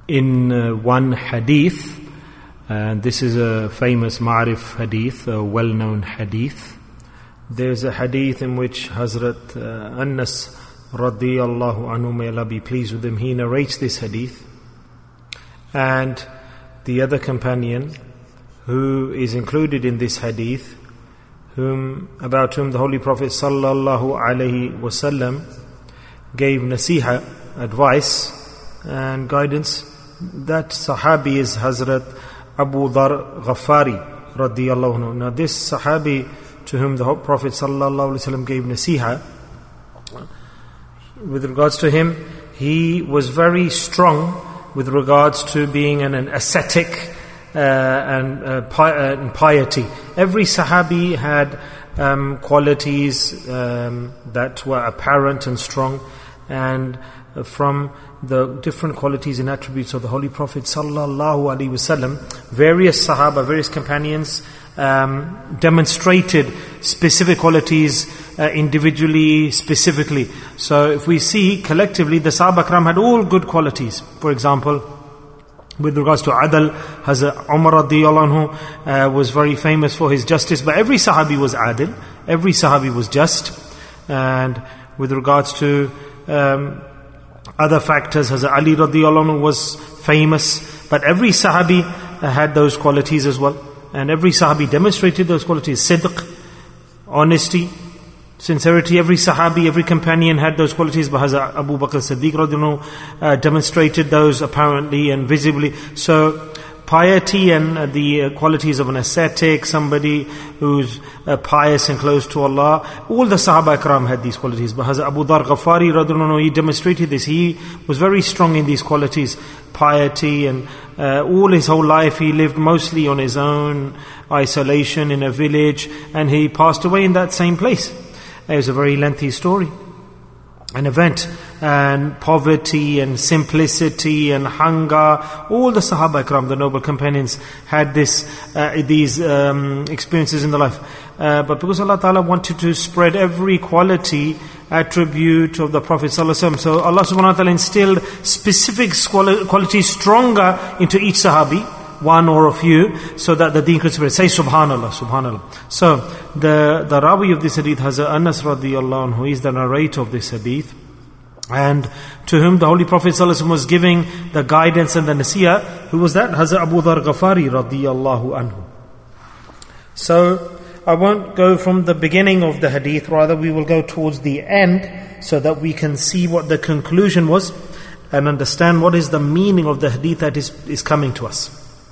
in one hadith, and this is a famous Ma'arif hadith, a well-known hadith. There's a hadith in which Hazrat Anas radiyallahu anhu, may Allah be pleased with him, he narrates this hadith. And the other companion who is included in this hadith, about whom the Holy Prophet sallallahu alaihi wasallam gave nasiha, advice and guidance, that sahabi is Hazrat Abu Dhar Ghafari radiyallahu anhu. Now this sahabi to whom the Prophet sallallahu alaihi wasallam gave nasiha, with regards to him, he was very strong with regards to being an ascetic and piety. Every sahabi had qualities that were apparent and strong, and from the different qualities and attributes of the Holy Prophet sallallahu alaihi wasallam, various sahaba, various companions demonstrated specific qualities individually, specifically. So if we see collectively, the Sahaba Ikram had all good qualities. For example, with regards to Adal, Hazrat Umar radiyallahu anhu was very famous for his justice, but every Sahabi was Adil, every Sahabi was just. And with regards to other factors, Hazrat Ali radiyallahu anhu was famous, but every Sahabi had those qualities as well. And every Sahabi demonstrated those qualities: sidq, honesty, sincerity. Every Sahabi, every companion had those qualities. But Hazrat Abu Bakr Siddiq radhiyallahu anhu demonstrated those apparently and visibly. So piety and the qualities of an ascetic, somebody who's pious and close to Allah, all the Sahaba Ikram had these qualities. But Hazrat Abu Dhar Ghafari radhiyallahu anhu, he demonstrated this. He was very strong in these qualities, piety, and all his whole life he lived mostly on his own, isolation in a village, and he passed away in that same place. It was a very lengthy story, an event, and poverty and simplicity and hunger. All the Sahaba Ikram, the noble companions, had these experiences in their life. But because Allah Ta'ala wanted to spread every quality, attribute of the Prophet ﷺ, so Allah Subhanahu wa Ta'ala instilled specific qualities stronger into each Sahabi, one or a few, so that the deen could spread. Say Subhanallah, Subhanallah. So the Rawi of this hadith, Hazrat Anas radiyallahu anhu, is the narrator of this hadith, and to whom the Holy Prophet ﷺ was giving the guidance and the nasiyah. Who was that? Hazrat Abu Dhar Ghafari radiyallahu anhu. So I won't go from the beginning of the hadith, rather we will go towards the end, so that we can see what the conclusion was and understand what is the meaning of the hadith that is coming to us.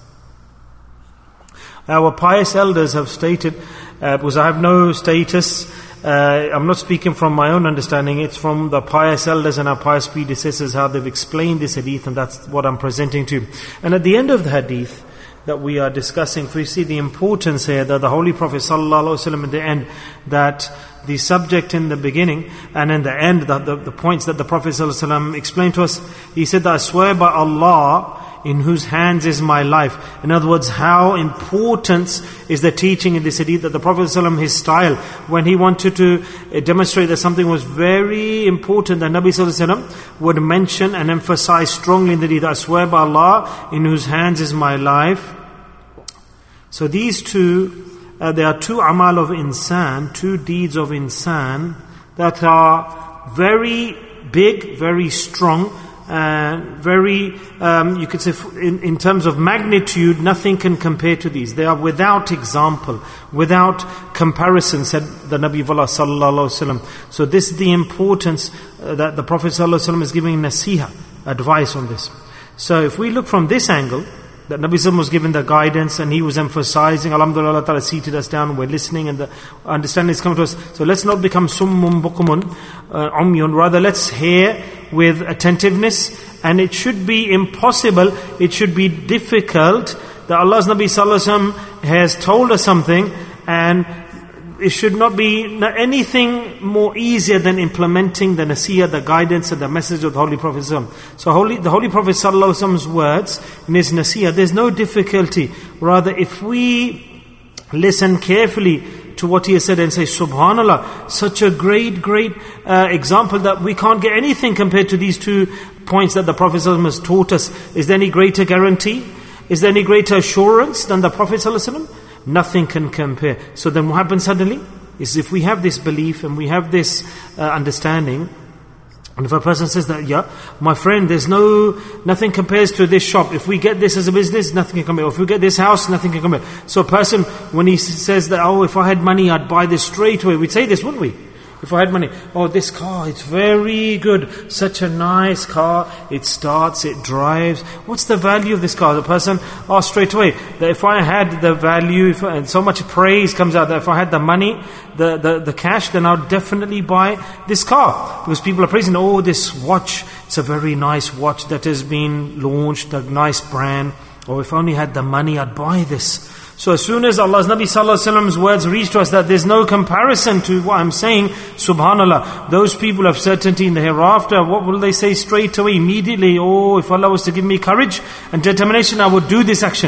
Our pious elders have stated, because I have no status, I'm not speaking from my own understanding, it's from the pious elders and our pious predecessors, how they've explained this hadith, and that's what I'm presenting to you. And at the end of the hadith that we are discussing, we see the importance here that the Holy Prophet ﷺ at the end, that the subject in the beginning and in the end, the points that the Prophet ﷺ explained to us, he said that I swear by Allah in whose hands is my life. In other words, how important is the teaching in this hadith that the Prophet ﷺ, his style, when he wanted to demonstrate that something was very important, the Nabi ﷺ would mention and emphasize strongly in the hadith, I swear by Allah in whose hands is my life. So these two, there are two amal of insan, two deeds of insan that are very big, very strong, and very, you could say in terms of magnitude, nothing can compare to these. They are without example, without comparison, said the Nabi of Allah sallallahu alaihi wasallam. So this is the importance that the Prophet sallallahu alaihi wasallam is giving nasiha, advice on this. So if we look from this angle, that Nabi Sallallahu was given the guidance and he was emphasizing, Alhamdulillah, Allah Ta'ala seated us down, we're listening and the understanding is coming to us. So let's not become summun bukumun, umyun, rather let's hear with attentiveness, and it should be impossible, it should be difficult that Allah's Nabi Sallallahu Alaihi Wasallam has told us something, and it should not be anything more easier than implementing the nasiyah, the guidance and the message of the Holy Prophet ﷺ. So the Holy Prophet ﷺ's words in his nasiyah, there's no difficulty. Rather, if we listen carefully to what he has said and say, Subhanallah, such a great example that we can't get anything compared to these two points that the Prophet ﷺ has taught us. Is there any greater guarantee? Is there any greater assurance than the Prophet ﷺ? Nothing can compare. So then what happens suddenly? Is if we have this belief and we have this understanding, and if a person says that, yeah, my friend, nothing compares to this shop. If we get this as a business, nothing can compare. If we get this house, nothing can compare. So a person, when he says that, oh, if I had money, I'd buy this straight away. We'd say this, wouldn't we? If I had money, oh, this car, it's very good. Such a nice car. It starts, it drives. What's the value of this car? The person asks straight away that if I had the value, and so much praise comes out that if I had the money, the cash, then I'll definitely buy this car. Because people are praising, oh, this watch, it's a very nice watch that has been launched, a nice brand. Or if I only had the money, I'd buy this. So as soon as Allah's Nabi Sallallahu Alaihi Wasallam's words reach to us that there's no comparison to what I'm saying, subhanallah, those people have certainty in the hereafter. What will they say straight away, immediately? Oh, if Allah was to give me courage and determination, I would do this action.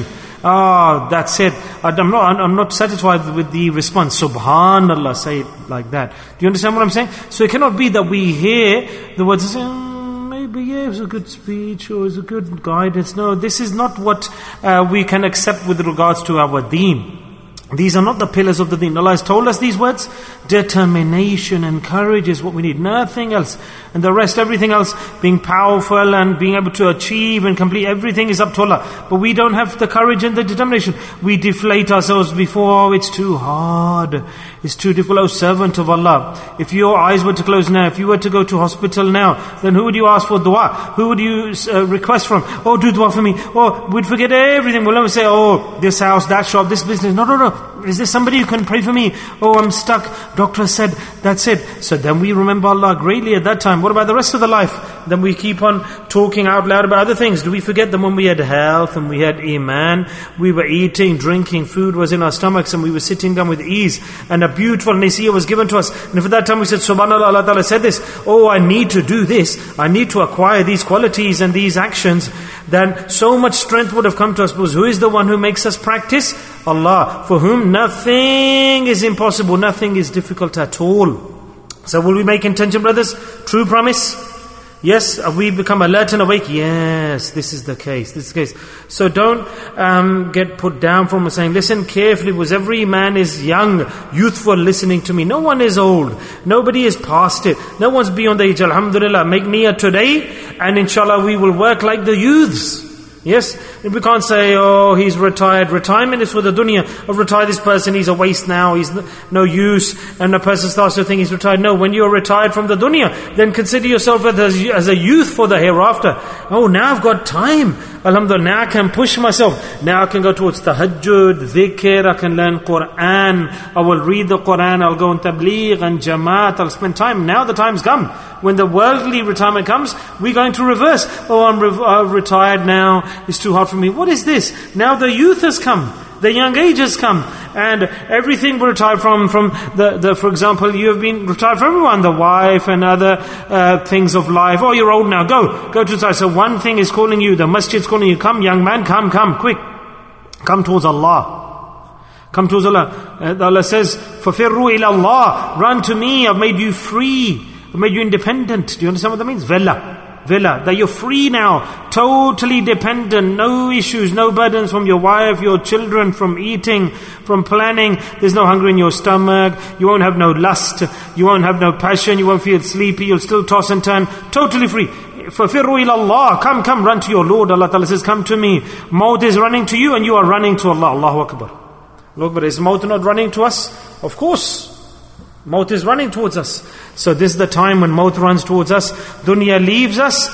That's it. I'm not satisfied with the response. Subhanallah, say it like that. Do you understand what I'm saying? So it cannot be that we hear the words and say, maybe, yeah, it was a good speech or it was a good guidance. No, this is not what we can accept with regards to our deen. These are not the pillars of the deen. Allah has told us these words. Determination and courage is what we need. Nothing else. And the rest, everything else, being powerful and being able to achieve and complete, everything is up to Allah. But we don't have the courage and the determination. We deflate ourselves before, it's too hard. It's too difficult. Oh, servant of Allah, if your eyes were to close now, if you were to go to hospital now, then who would you ask for dua? Who would you request from? Oh, do dua for me. Oh, we'd forget everything. We'll never say, oh, this house, that shop, this business. No. Is there somebody who can pray for me? Oh, I'm stuck. Doctor said, that's it. So then we remember Allah greatly at that time. What about the rest of the life? Then we keep on talking out loud about other things. Do we forget that when we had health and we had iman, we were eating, drinking, food was in our stomachs and we were sitting down with ease and a beautiful nasiyah was given to us. And if at that time we said, subhanallah, Allah Ta'ala said this, oh, I need to do this, I need to acquire these qualities and these actions, then so much strength would have come to us. Because who is the one who makes us practice? Allah, for whom nothing is impossible, nothing is difficult at all. So will we make intention, brothers? True promise? Yes, we become alert and awake? Yes, this is the case. This is the case. So don't get put down from saying, listen carefully, because every man is young, youthful, listening to me. No one is old. Nobody is past it. No one's beyond the age. Alhamdulillah, make niyyah today, and inshallah we will work like the youths. Yes, we can't say, oh, he's retired. Retirement is for the dunya. Oh, retire this person, he's a waste now, he's no use. And a person starts to think he's retired. No, when you're retired from the dunya, then consider yourself as a youth for the hereafter. Oh, now I've got time. Alhamdulillah, now I can push myself. Now I can go towards tahajjud, dhikr, I can learn Quran. I will read the Quran, I'll go on tabligh and jamaat, I'll spend time. Now the time's come. When the worldly retirement comes, we're going to reverse. Oh, I'm retired now, it's too hard for me. What is this? Now the youth has come. The young age has come. And everything we retire from for example, you have been retired from everyone, the wife and other things of life. Oh, you're old now, go to the side. So one thing is calling you, the masjid's calling you, come young man, come, quick. Come towards Allah. Come towards Allah. Allah says, فَفِرُّوا إِلَى اللَّهِ, run to me, I've made you free. I've made you independent. Do you understand what that means? Vela, that you're free now, totally dependent, no issues, no burdens from your wife, your children, from eating, from planning. There's no hunger in your stomach, you won't have no lust, you won't have no passion, you won't feel sleepy, you'll still toss and turn, totally free. فَفِرُّوا إِلَى اللَّهِ, come, run to your Lord. Allah Ta'ala says, come to me. Maut is running to you and you are running to Allah. Allahu Akbar. Allahu Akbar. Is Maut not running to us? Of course. Maut is running towards us. So this is the time when Maut runs towards us. Dunya leaves us,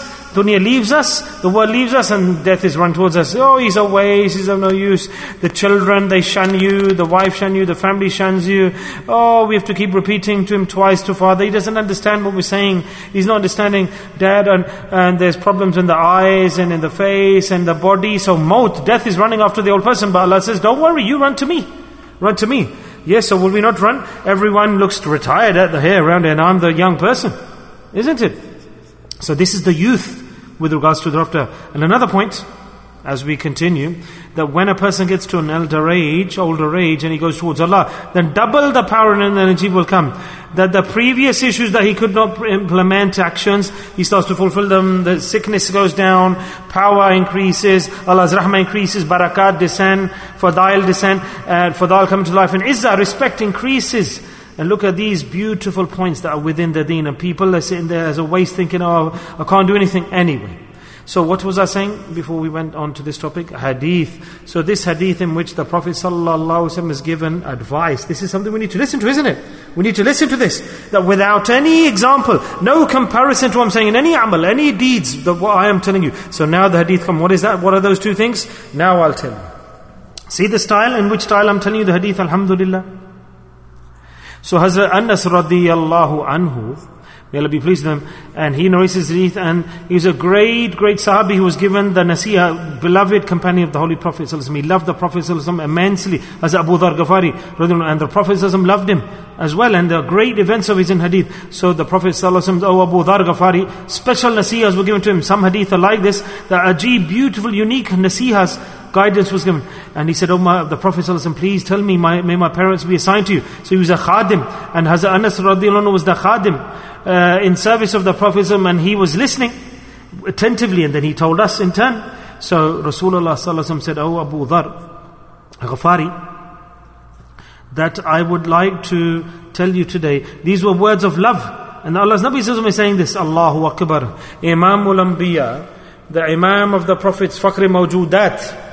the world leaves us, and death is run towards us. Oh, he's a waste, he's of no use. The children, they shun you, the wife shun you, the family shuns you. Oh, we have to keep repeating to him twice, to father. He doesn't understand what we're saying. He's not understanding, dad, and there's problems in the eyes and in the face and the body. So Maut, death is running after the old person. But Allah says, don't worry, you run to me. Run to me. Yes, so will we not run? Everyone looks retired at the hair around and I'm the young person. Isn't it? So this is the youth with regards to the hereafter. And another point, as we continue, that when a person gets to an older age, and he goes towards Allah, then double the power and energy will come. That the previous issues that he could not implement actions, he starts to fulfill them, the sickness goes down, power increases, Allah's rahmah increases, barakat descend, fadail descend, and fadail come to life, and izzah, respect increases. And look at these beautiful points that are within the deen, and people are sitting there as a waste thinking, oh, I can't do anything anyway. So what was I saying before we went on to this topic? Hadith. So this hadith in which the Prophet ﷺ has given advice, this is something we need to listen to, isn't it? We need to listen to this. That without any example, no comparison to what I'm saying in any amal, any deeds, what I am telling you. So now the hadith come, what is that? What are those two things? Now I'll tell you. See the style, in which style I'm telling you the hadith, alhamdulillah. So Hazrat Anas radiyallahu anhu, may Allah be pleased with him, and he narrates his hadith, and he was a great sahabi who was given the nasiha, beloved companion of the Holy Prophet ﷺ. He loved the Prophet ﷺ immensely, as Abu Dhar Ghafari, and the Prophet ﷺ loved him as well, and the great events of his in hadith. So the Prophet ﷺ, oh Abu Dhar Ghafari, special nasihas were given to him. Some hadith are like this, the ajib, beautiful, unique nasihas, guidance was given. And he said, oh the Prophet ﷺ, please tell me, may my parents be assigned to you. So he was a khadim, and Hazrat Anas radiyallahu anhu was the khadim, in service of the Prophet, and he was listening attentively, and then he told us in turn. So Rasulullah ﷺ said, oh Abu Dhar Ghafari, that I would like to tell you today, these were words of love. And Allah's Nabi ﷺ is saying this, Allahu Akbar, Imamul Anbiya, the Imam of the Prophets, Fakhri Mawjudat,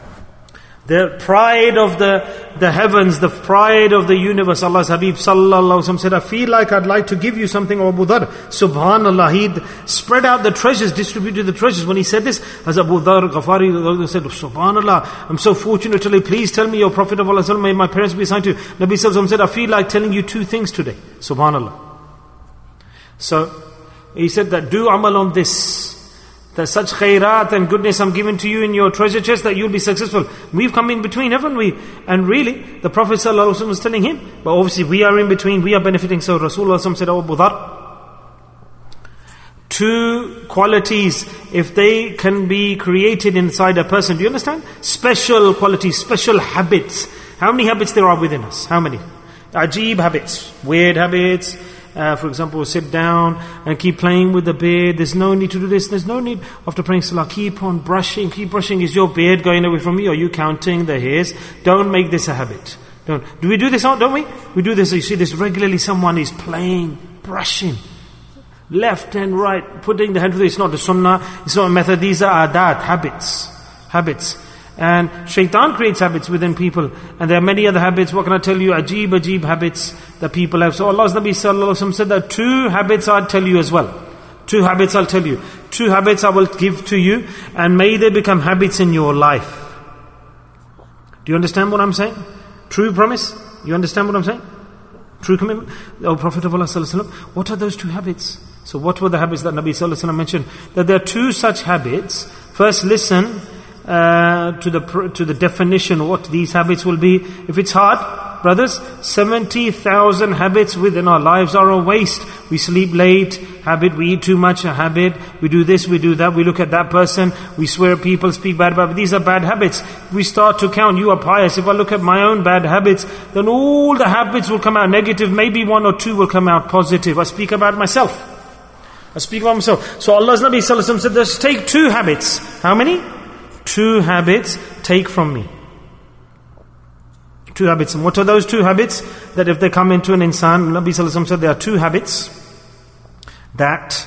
the pride of the heavens, the pride of the universe. Allah's Habib sallallahu alaihi wasallam said, I feel like I'd like to give you something, Abu Dhar. Subhanallah, he'd spread out the treasures, distributed the treasures. When he said this, as Abu Dhar Ghafari said, Subhanallah, I'm so fortunate to please tell me, your Prophet of Allah, may my parents be assigned to you. Nabi sallallahu alaihi wasallam said, I feel like telling you two things today. Subhanallah. So he said that do amal on this. That such khairat and goodness I'm giving to you in your treasure chest, that you'll be successful. We've come in between, haven't we? And really, the Prophet ﷺ was telling him, but obviously we are in between, we are benefiting. So Rasulullah said, oh Abu Dhar, two qualities, if they can be created inside a person, do you understand? Special qualities, special habits. How many habits there are within us? How many? Ajib habits, weird habits. For example, sit down and keep playing with the beard. There's no need to do this. There's no need after praying salah. Keep on brushing. Keep brushing. Is your beard going away from you? Are you counting the hairs? Don't make this a habit. Don't. Do we do this? Don't we? We do this. You see this regularly. Someone is playing, brushing, left and right, putting the hand to the. It's not the sunnah. It's not a method. These are adat, habits. And shaitan creates habits within people. And there are many other habits. What can I tell you? Ajib habits that people have. So Allah's Nabi sallallahu alaihi wasallam said that two habits I'll tell you as well. Two habits I'll tell you. Two habits I will give to you. And may they become habits in your life. Do you understand what I'm saying? True promise? You understand what I'm saying? True commitment? Oh Prophet of Allah sallallahu alaihi wasallam, what are those two habits? So what were the habits that Nabi sallallahu alaihi wasallam mentioned? That there are two such habits. First, listen to the definition of what these habits will be. If it's hard, brothers, 70,000 habits within our lives are a waste. We sleep late, habit. We eat too much, a habit. We do this, we do that. We look at that person. We swear at people, speak bad about. These are bad habits. We start to count. You are pious. If I look at my own bad habits, then all the habits will come out negative. Maybe one or two will come out positive. I speak about myself. So Allah's Nabi sallallahu alaihi wasallam said, just take two habits. How many? Two habits take from me. Two habits. And what are those two habits? That if they come into an insan, Nabi sallallahu alaihi wasallam said there are two habits that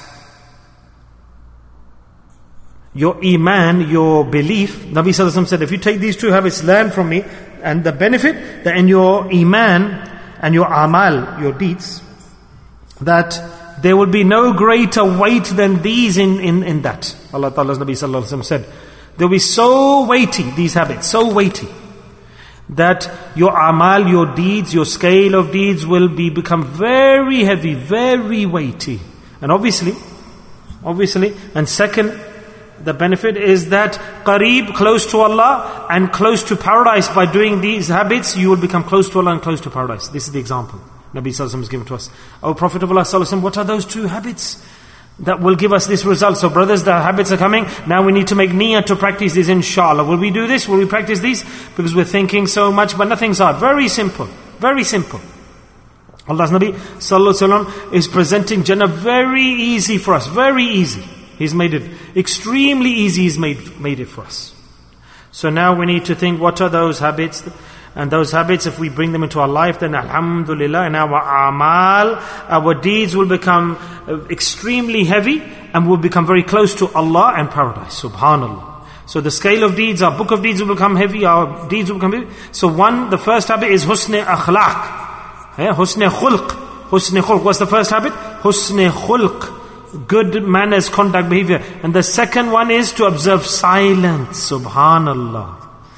your iman, your belief, Nabi sallallahu alaihi wasallam said, if you take these two habits, learn from me, and the benefit that in your iman and your amal, your deeds, that there will be no greater weight than these in that. Allah Ta'ala's Nabi sallallahu alaihi wasallam said, they'll be so weighty, these habits, so weighty, that your amal, your deeds, your scale of deeds will become very heavy, very weighty. And obviously, and second, the benefit is that qareeb, close to Allah, and close to paradise. By doing these habits, you will become close to Allah and close to paradise. This is the example Nabi sallallahu alaihi wasallam is given to us. Oh Prophet of Allah sallallahu alaihi wasallam, what are those two habits? that will give us this result. So brothers, the habits are coming. Now we need to make niyyah to practice this, inshallah. Will we do this? Will we practice these? Because we're thinking so much, but nothing's hard. Very simple. Very simple. Allah's Nabi Sallallahu Alaihi Wasallam is presenting Jannah very easy for us. Very easy. He's made it extremely easy. He's made it for us. So now we need to think, what are those habits? And those habits, if we bring them into our life, then alhamdulillah, and our amal, our deeds will become extremely heavy and will become very close to Allah and paradise. Subhanallah. So the scale of deeds, our book of deeds will become heavy, our deeds will become heavy. So the first habit is husn akhlaq. Husn khulq. Husn khulq. What's the first habit? Husn khulq. Good manners, conduct, behavior. And the second one is to observe silence. Subhanallah.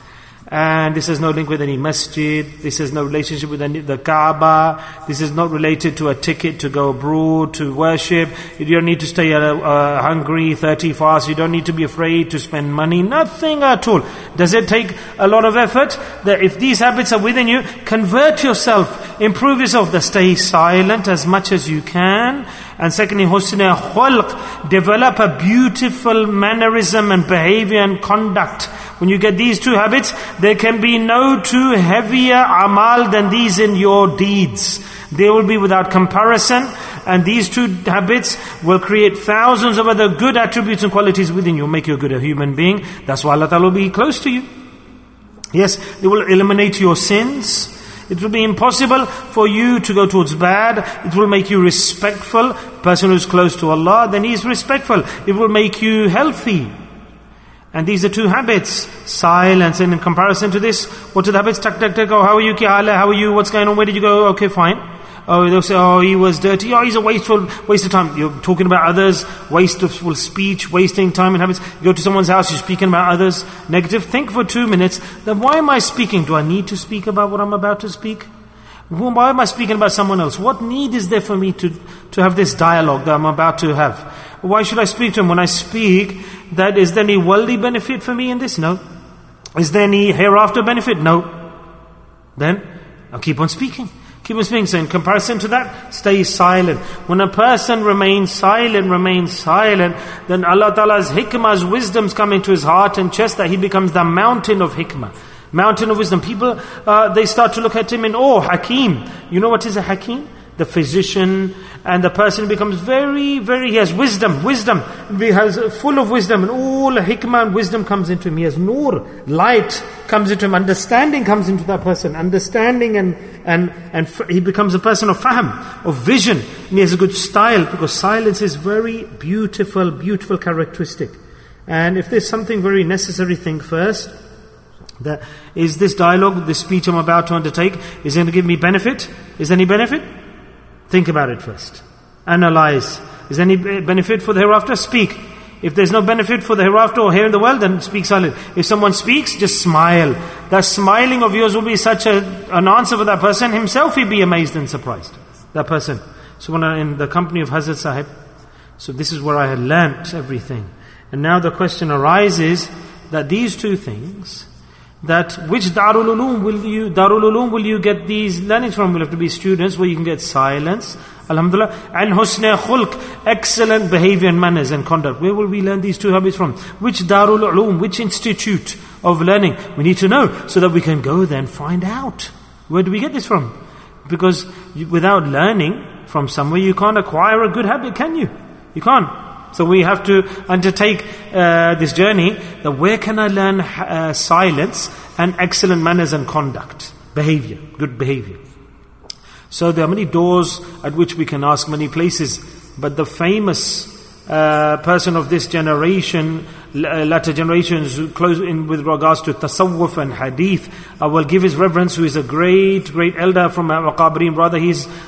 And this has no link with any masjid. This has no relationship with the Kaaba. This is not related to a ticket to go abroad to worship. You don't need to stay hungry, 30 fast. You don't need to be afraid to spend money. Nothing at all. Does it take a lot of effort? That if these habits are within you, convert yourself, improve yourself. That stay silent as much as you can. And secondly, husn khulq, develop a beautiful mannerism and behavior and conduct. When you get these two habits, there can be no two heavier amal than these in your deeds. They will be without comparison, and these two habits will create thousands of other good attributes and qualities within you, make you a good human being. That's why Allah Ta'ala will be close to you. Yes, they will eliminate your sins. It will be impossible for you to go towards bad. It will make you respectful. Person who is close to Allah, then he is respectful. It will make you healthy. And these are two habits. Silence. And in comparison to this, what are the habits? Tak, tak, tak. Oh, how are you? Kya haal hai? How are you? What's going on? Where did you go? Okay, fine. Oh, they'll say, oh, he was dirty. Oh, he's a waste of time. You're talking about others, wasteful speech, wasting time and habits. You go to someone's house, you're speaking about others, negative. Think for 2 minutes, then why am I speaking? Do I need to speak about what I'm about to speak? Why am I speaking about someone else? What need is there for me to have this dialogue that I'm about to have? Why should I speak to him? When I speak, is there any worldly benefit for me in this? No. Is there any hereafter benefit? No. Then, I'll keep on speaking. Keep on speaking. So in comparison to that, stay silent. When a person remains silent, then Allah Ta'ala's hikmah's wisdoms come into his heart and chest, that he becomes the mountain of hikmah. Mountain of wisdom. People, they start to look at him in awe. Hakim. You know what is a hakim? The physician, and the person becomes very, very, he has wisdom, he has full of wisdom, and all hikmah and wisdom comes into him. He has nur, light comes into him, understanding comes into that person, understanding and he becomes a person of fahm, of vision, and he has a good style, because silence is very beautiful, beautiful characteristic. And if there's something very necessary, think first, that is this dialogue, this speech I'm about to undertake, is it going to give me benefit? Is there any benefit? Think about it first. Analyze. Is there any benefit for the hereafter? Speak. If there's no benefit for the hereafter or here in the world, then speak silent. If someone speaks, just smile. That smiling of yours will be such an answer for that person. Himself he'll be amazed and surprised. That person. So when I'm in the company of Hazrat Sahib, so this is where I had learnt everything. And now the question arises that these two things, that which Darul Uloom will you get these learnings from? Will have to be students where you can get silence, alhamdulillah, and husn khulq, excellent behavior and manners and conduct. Where will we learn these two habits from? Which Darul Uloom, which institute of learning? We need to know so that we can go there and find out. Where do we get this from? Because without learning from somewhere, you can't acquire a good habit, can you? You can't. So we have to undertake this journey, that where can I learn silence and excellent manners and conduct, behavior, good behavior. So there are many doors at which we can ask, many places, but the famous person of this generation, latter generations, close in with regards to tasawwuf and hadith, I will give his reverence, who is a great elder from our Qabriin brother.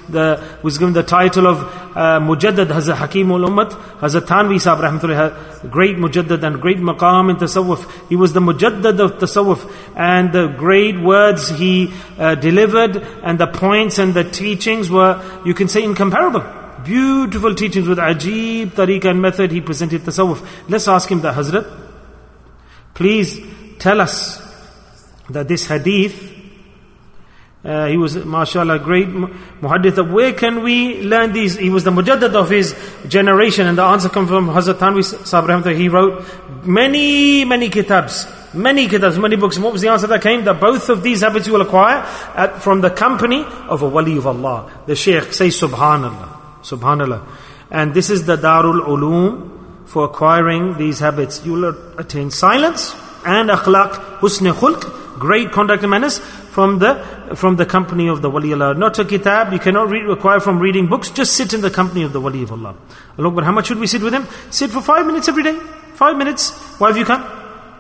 Was given the title of Mujaddad, Hazrat Hakim ul-Ummat, Hazrat Thanvi Sahib rahmatullah, great Mujaddad and great maqam in tasawwuf. He was the Mujaddad of tasawwuf, and the great words he delivered, and the points and the teachings were, you can say, incomparable. Beautiful teachings with ajib tariqah and method he presented tasawwuf. Let's ask him that, Hazrat, please tell us that this hadith, He was, mashallah, great muhaddith. Where can we learn these? He was the mujaddid of his generation, and the answer comes from Hazrat Thanvi Sahib Rahmatullah. He wrote many kitabs, many books. And what was the answer that came? That both of these habits you will acquire from the company of a wali of Allah. The Shaykh says, Subhanallah. And this is the Darul Uloom for acquiring these habits. You will attain silence and akhlaq, husn khulq, great conduct and manners from the company of the wali Allah. Not a kitab, you cannot acquire from reading books, just sit in the company of the wali of Allah. But how much should we sit with him? Sit for 5 minutes every day. 5 minutes. Why have you come?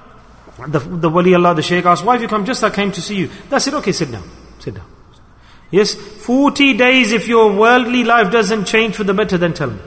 The wali Allah, the Shaykh asked, why have you come? Just I came to see you. That's it, okay, sit down. Yes, 40 days if your worldly life doesn't change for the better, then tell me.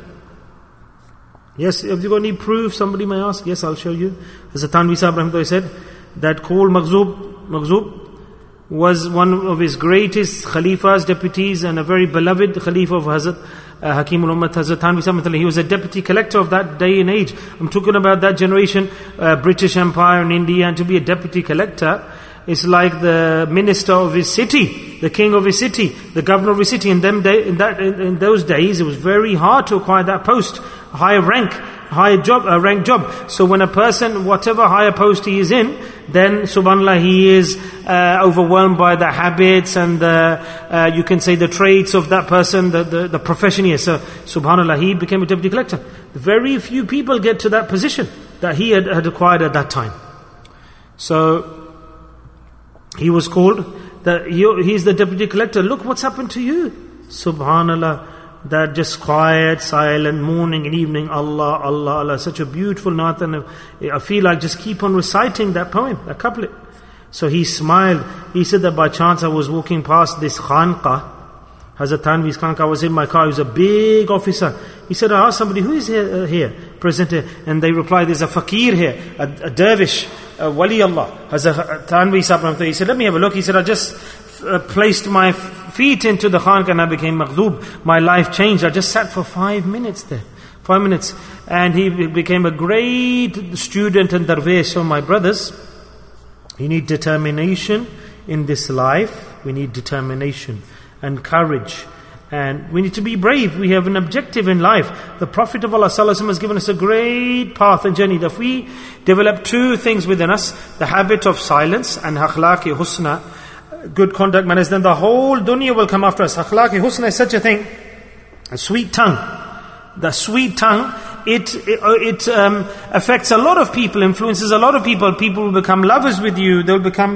Yes, have you got any proof? Somebody may ask. Yes, I'll show you. Hazrat Thanvi Sahib Rahmatullah said that called Maghzub was one of his greatest Khalifas, deputies, and a very beloved Khalifa of Hazrat Hakim al-Ummat, Hazrat Thanvi Sahib. He was a deputy collector of that day and age. I'm talking about that generation, British Empire in India, and to be a deputy collector, it's like the minister of his city, the king of his city, the governor of his city. In those days, it was very hard to acquire that post, higher rank job. So when a person, whatever higher post he is in, then subhanallah, he is overwhelmed by the habits and you can say the traits of that person, the profession he is. So subhanallah, he became a deputy collector. Very few people get to that position that he had acquired at that time. So he was called, he's the deputy collector. Look what's happened to you. Subhanallah. That just quiet, silent, morning and evening, Allah, Allah, Allah. Such a beautiful naat, and I feel like just keep on reciting that poem, that couplet. So he smiled. He said that by chance I was walking past this khanqah, Hazrat Thanvi's khanqah. I was in my car. He was a big officer. He said, I asked somebody, who is here, present here? And they replied, there's a fakir here, a dervish, a wali Allah. Hazrat Thanvi Sahib, he said, let me have a look. He said, I just placed my feet into the khanqah and I became Maghzub. My life changed. I just sat for 5 minutes there. 5 minutes. And he became a great student and darwish. So my brothers, you need determination in this life. We need determination and courage. And we need to be brave. We have an objective in life. The Prophet of Allah ﷺ has given us a great path and journey. That if we develop two things within us, the habit of silence and akhlaq-i husna, good conduct manners, then the whole dunya will come after us. Akhlaq-i husna is such a thing. A sweet tongue. The sweet tongue, it affects a lot of people, influences a lot of people. People will become lovers with you. They'll become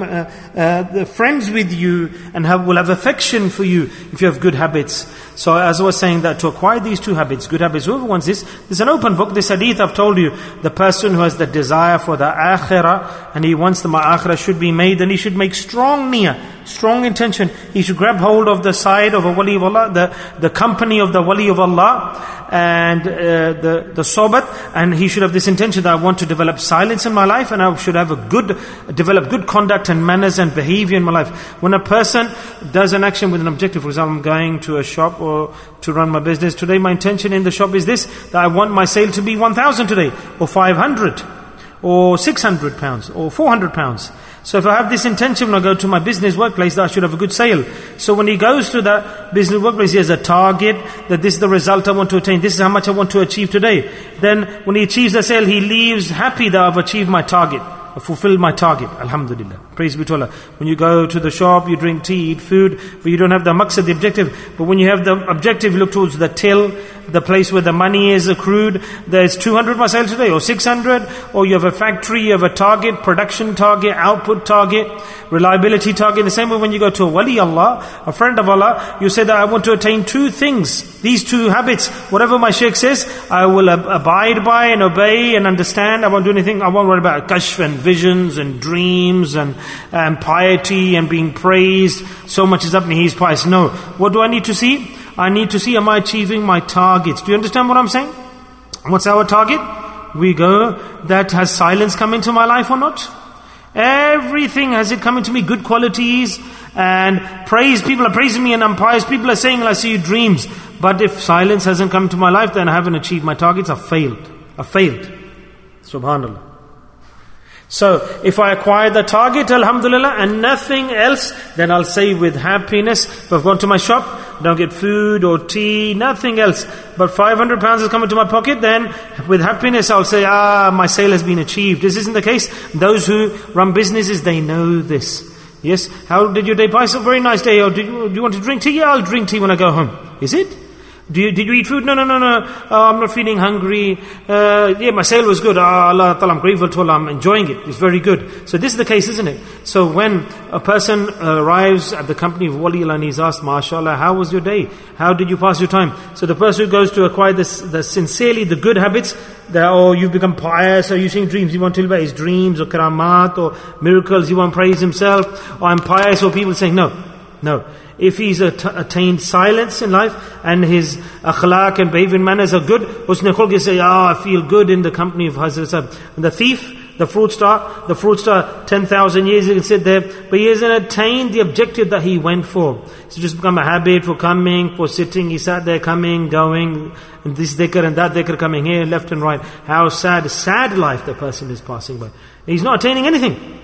friends with you and will have affection for you if you have good habits. So as I was saying, that to acquire these two habits, good habits, whoever wants this is an open book. This hadith I've told you, the person who has the desire for the akhirah and he wants the akhirah should be made, then he should make strong niyyah, strong intention. He should grab hold of the side of a wali of Allah, the company of the wali of Allah, and the sohbat, and he should have this intention that I want to develop silence in my life, and I should have develop good conduct and manners and behavior in my life. When a person does an action with an objective, for example, I'm going to a shop or to run my business today, my intention in the shop is this, that I want my sale to be 1,000 today, or 500, or 600 pounds, or 400 pounds. So if I have this intention when I go to my business workplace that I should have a good sale. So when he goes to that business workplace, he has a target, that this is the result I want to attain, this is how much I want to achieve today. Then when he achieves the sale, he leaves happy that I've achieved my target, I fulfilled my target. Alhamdulillah. Praise be to Allah. When you go to the shop, you drink tea, eat food, but you don't have the maqsad, the objective. But when you have the objective, you look towards the till, the place where the money is accrued. There's 200 masail today, or 600, or you have a factory, you have a target, production target, output target, reliability target. The same way when you go to a wali Allah, a friend of Allah, you say that I want to attain two things, these two habits. Whatever my shaykh says, I will abide by and obey and understand. I won't do anything. I won't worry about kashf and visions and dreams and piety and being praised. So much is happening, he's pious. No. What do I need to see? I need to see, am I achieving my targets? Do you understand what I'm saying? What's our target? We go, that has silence come into my life or not? Everything, has it come into me? Good qualities and praise. People are praising me and I'm pious. People are saying, I see you dreams. But if silence hasn't come to my life, then I haven't achieved my targets. I've failed. Subhanallah. So, if I acquire the target, alhamdulillah, and nothing else, then I'll say with happiness, if I've gone to my shop, don't get food or tea, nothing else, but 500 pounds has come into my pocket, then with happiness I'll say, my sale has been achieved. This isn't the case. Those who run businesses, they know this. Yes, how did your day pass? A very nice day. Or do you want to drink tea? Yeah, I'll drink tea when I go home. Is it? Did you eat food? No. I'm not feeling hungry. Yeah, my sale was good. Allah Ta'ala, I'm grateful to Allah. I'm enjoying it. It's very good. So this is the case, isn't it? So when a person arrives at the company of Wali Allah and he's asked, MashaAllah, how was your day? How did you pass your time? So the person who goes to acquire the sincerely the good habits, you've become pious, or you're seeing dreams, you want to tell about his dreams, or karamat, or miracles, you want to praise himself, or I'm pious, or people saying, no. If he's attained silence in life and his akhlaq and behavior and manners are good, husn khulq, he say, I feel good in the company of Hazrat Sahib. And the thief, the fruit star, 10,000 years he can sit there, but he hasn't attained the objective that he went for. It's just become a habit for coming, for sitting. He sat there coming, going, and this dhikr and that dhikr coming here, left and right. How sad life the person is passing by. He's not attaining anything.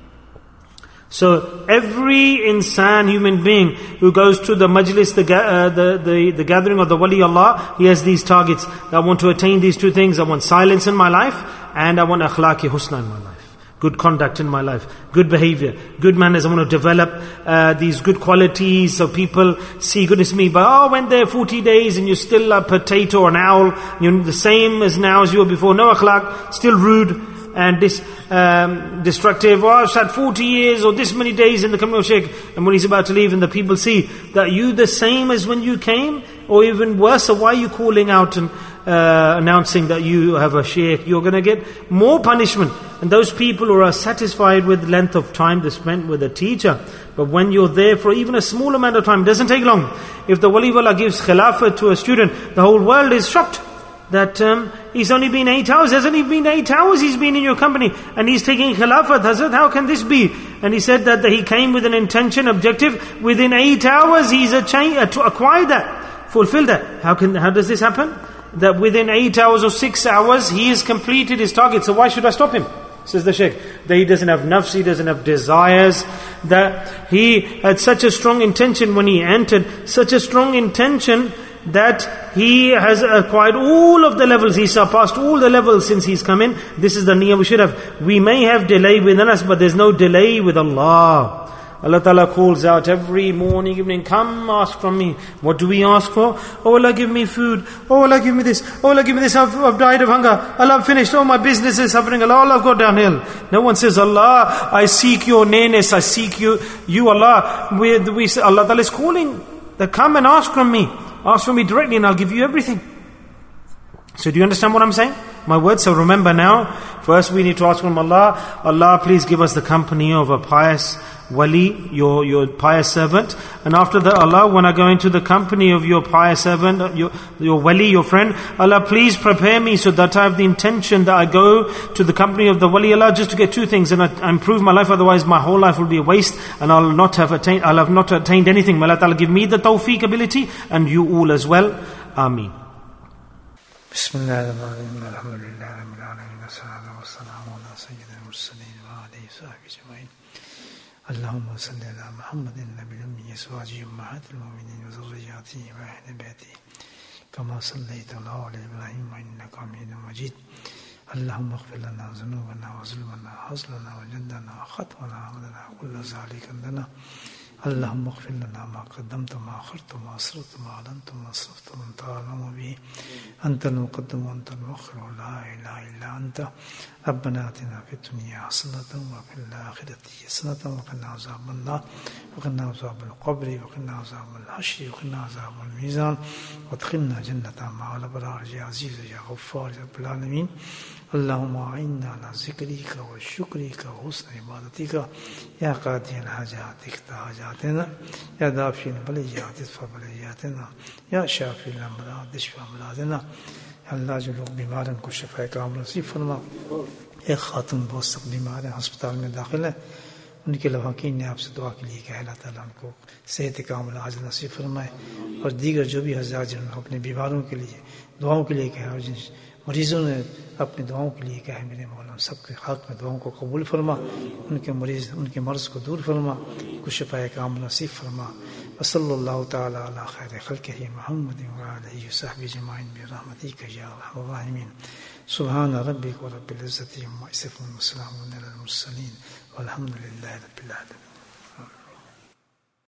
So every insan, human being who goes to the majlis, the gathering of the Wali Allah, he has these targets. I want to attain these two things. I want silence in my life, and I want akhlaqi husna in my life. Good conduct in my life, good behavior, good manners. I want to develop these good qualities so people see, goodness me, but I went there 40 days and you're still a potato or an owl. You're the same as now as you were before. No akhlaq, still rude and destructive. I've sat 40 years or this many days in the company of Shaykh, and when he's about to leave and the people see that you the same as when you came, or even worse, so why are you calling out and announcing that you have a Shaykh? You're going to get more punishment. And those people who are satisfied with the length of time they spent with a teacher, but when you're there for even a small amount of time, it doesn't take long. If the Wali Wala gives khilafah to a student, the whole world is shocked that he's only been 8 hours. Hasn't even been 8 hours he's been in your company, and he's taking khilafat. Hazrat, how can this be? And he said that he came with an intention, objective. Within 8 hours he's acquired that, fulfilled that. How does this happen? That within 8 hours or 6 hours he has completed his target. So why should I stop him? Says the Shaykh, that he doesn't have nafs, he doesn't have desires, that he had such a strong intention when he entered, such a strong intention that he has acquired all of the levels, he surpassed all the levels since he's come in. This is the niyyah we should have. We may have delay within us, but there's no delay with Allah. Allah Ta'ala calls out every morning, evening, come ask from me. What do we ask for? Oh Allah, give me food. Oh Allah, give me this. Oh Allah, give me this. I've died of hunger. Allah, I'm finished. Oh, my business is suffering. Allah, I've got downhill. No one says, Allah, I seek your nearness. I seek you Allah. We say, Allah Ta'ala is calling that come and ask from me. Ask for me directly and I'll give you everything. So do you understand what I'm saying? My words. So remember now, first we need to ask from Allah. Allah, please give us the company of a pious wali, your pious servant. And after that, Allah, when I go into the company of your pious servant, your wali, your friend, Allah, please prepare me so that I have the intention that I go to the company of the wali Allah just to get two things, and I improve my life. Otherwise my whole life will be a waste and I'll have not attained anything. May Allah Ta'ala give me the tawfiq ability and you all as well. Ameen. Bismillahirrahmanirrahim. Alhamdulillahi Rabbil Alamin. Wassalatu wassalamu ala sayyidil mursalin wa alihi sahbihi ajma'in. Allahumma salli ala Muhammadin nabiyil ummi azwajihi ummahatil mu'minin wa dhurriyyatihi wa ahli baytihi kama sallaita ala Ibrahim innaka Hamidum Majid. Allahumma ighfir lana dhunubana wa zulmana wa haslana wa jaddana wa khatwana wa lana kulla zalika lana. اللهم اغفر لنا ما قدمت وما أخرت وما أسررت وما أعلنت وما أسرفت وما تعلم به أنت المقدم وأنت المؤخر لا إله إلا أنت. ربنا آتنا في الدنيا حسنة وفي الآخرة حسنة وقنا عذاب النار وقنا عذاب القبر وقنا عذاب الحشر وقنا عذاب الميزان وادخلنا جنة مع الأبرار يا عزيز يا غفار يا رب العالمين. اللهم أعنا على ذكرك وشكرك وحسن عبادتك يا قاضي الحاجات اقض حاجاتنا يا دافع البليات ادفع بلياتنا يا شافي الأمراض اشف أمراضنا. اللہ جو لوگ بیمار ہیں ان کو شفا کامل نصیب فرما. ایک خاتون بہت سخت بیمار ہے، ہسپتال میں داخل ہے، ان کے لواحقین نے آپ سے دعا کے لیے کہ اللہ تعالیٰ ان کو صحت کامل عاجل نصیب فرمائے، اور دیگر جو بھی حضرات جنہوں نے اپنے بیماروں کے لیے दुआओं के लिए कहा और जिन मरीज़ों ने अपनी दुआओं के लिए कहा मेरे मौला सबके हक़ में दुआओं को कबूल फरमा, उनके मर्ज़ को दूर फरमा, कुछ शिफ़ाए काम नसीब फरमा। वसल्लल्लाहु तआला अला खैरि खल्क़िही मुहम्मदिन व आलिहि व सहबिही अजमईन बिरहमतिका या अरहमर राहिमीन। सुब्हान रब्बिका रब्बिल इज़्ज़ति अम्मा यसिफून व सलामुन अलल मुरसलीन वल्हम्दुलिल्लाहि रब्बिल आलमीन।